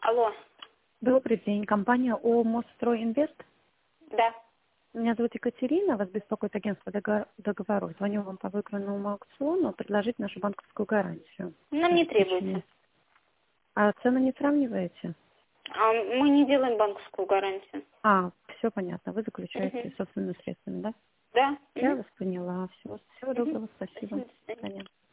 Алло. Добрый день. Компания ООО «Мосстройинвест». Да. Меня зовут Екатерина, вас беспокоит агентство договоров. Звоню вам по выигранному аукциону предложить нашу банковскую гарантию. Нам не требуется. А цены не сравниваете? Мы не делаем банковскую гарантию. Все понятно. Вы заключаете Мгм. собственными средствами, да? Да. Я Мгм. вас поняла. Всего Мгм. доброго. Спасибо. Спасибо, до До свидания. свидания.